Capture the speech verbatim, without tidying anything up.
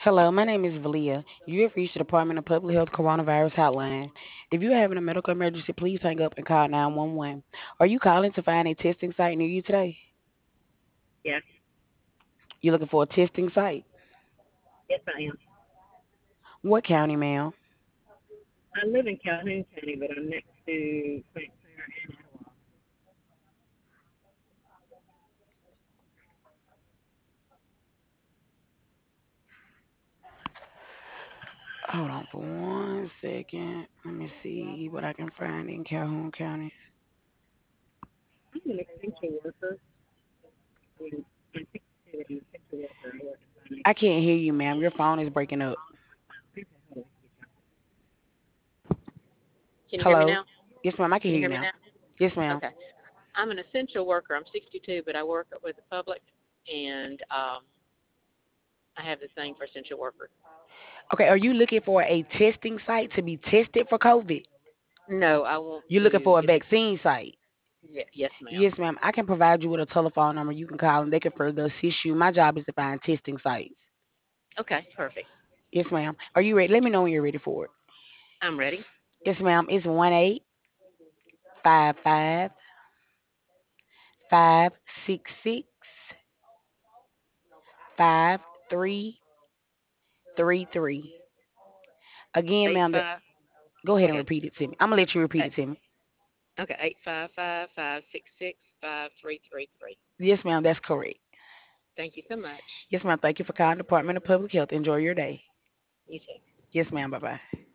Hello, my name is Valia. You have reached the Department of Public Health Coronavirus Hotline. If you are having a medical emergency, please hang up and call nine one one. Are you calling to find a testing site near you today? Yes, You looking for a testing site? yes, I am. What county, ma'am? I live in Calhoun County, but I'm next to Saint Clair and Etowah. Hold on for one second. Let me see what I can find in Calhoun County. I'm an essential worker. I mean, I'm sixty-two, but I'm an essential worker. I work at finance. I can't hear you, ma'am. Your phone is breaking up. Okay, hold on. Can you hear me Hello? now? Yes, ma'am. I can Can hear you you hear me now. now? Yes, ma'am. Okay. I'm an essential worker. I'm sixty-two, but I work with the public, and um, I have the thing for essential workers. Okay, are you looking for a testing site to be tested for COVID? No, I want You looking to for a get a. vaccine site? Yeah, yes, ma'am. Yes, ma'am. I can provide you with a telephone number. You can call and they can further assist you. My job is to find testing sites. Okay, perfect. Yes, ma'am. Are you ready? Let me know when you're ready for it. I'm ready. Yes, ma'am. It's one eight five five five six six five three three three. Again, Eight ma'am, the, five. go Go ahead and ahead. repeat it to me. I'm gonna let you repeat Eight, it to me. okay, eight five five five six six five three three three. Yes, ma'am. That's correct. Thank you so much. Yes, ma'am. Thank you for calling Department of Public Health. Enjoy your day. You too. Yes, ma'am. Bye bye.